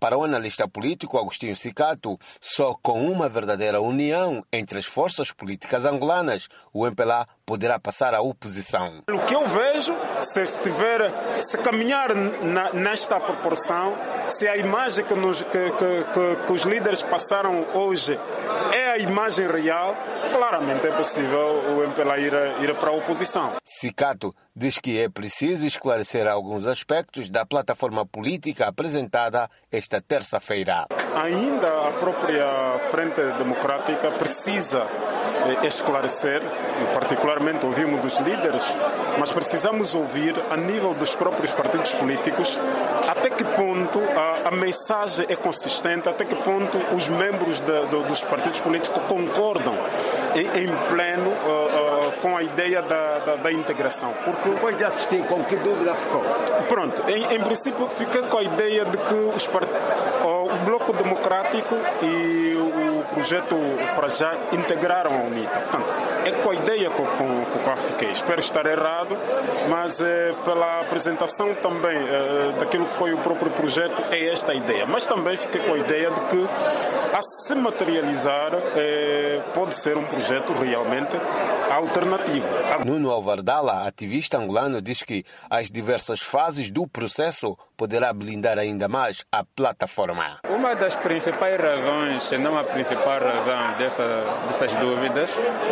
Para o analista político Agostinho Cicato, só com uma verdadeira união entre as forças políticas angolanas, o MPLA poderá passar à oposição. O que eu vejo, se caminhar nesta proporção, se a imagem que os líderes passaram hoje é a imagem real, claramente é possível o MPLA ir para a oposição. Cicato diz que é preciso esclarecer alguns aspectos da plataforma política apresentada esta terça-feira. Ainda a própria Frente Democrática precisa esclarecer, particularmente ouvimos dos líderes, mas precisamos ouvir a nível dos próprios partidos políticos até que ponto a mensagem é consistente, até que ponto os membros dos partidos políticos concordam em pleno com a ideia da integração. Porque depois de assistir, com que dúvida ficou? Pronto, em princípio fiquei com a ideia de que o Bloco Democrático e o projeto para já integraram a UNITA. Portanto, é com a ideia com que eu fiquei. Espero estar errado, mas pela apresentação também daquilo que foi o próprio projeto, é esta a ideia. Mas também fiquei com a ideia de que, a se materializar, pode ser um projeto realmente alternativo. Nuno Alvardala, ativista angolano, diz que as diversas fases do processo poderá blindar ainda mais a plataforma. Uma das principais razões, se não a principal razão dessas dúvidas,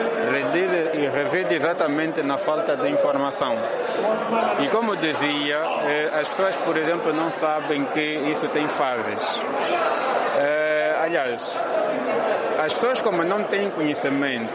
reside exatamente na falta de informação. E como dizia, as pessoas, por exemplo, não sabem que isso tem fases. Aliás, as pessoas, como não têm conhecimento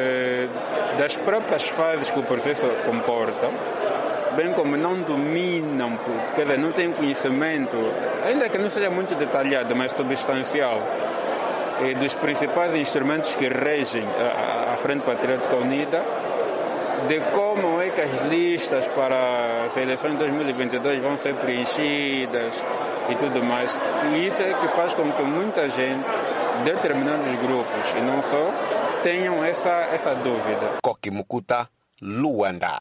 das próprias fases que o processo comporta, bem como não dominam, quer dizer, não têm conhecimento, ainda que não seja muito detalhado, mas substancial, dos principais instrumentos que regem a Frente Patriótica Unida, de como é que as listas para as eleições de 2022 vão ser preenchidas e tudo mais. E isso é que faz com que muita gente, determinados grupos, e não só, tenham essa dúvida. Koki Mukuta, Luanda.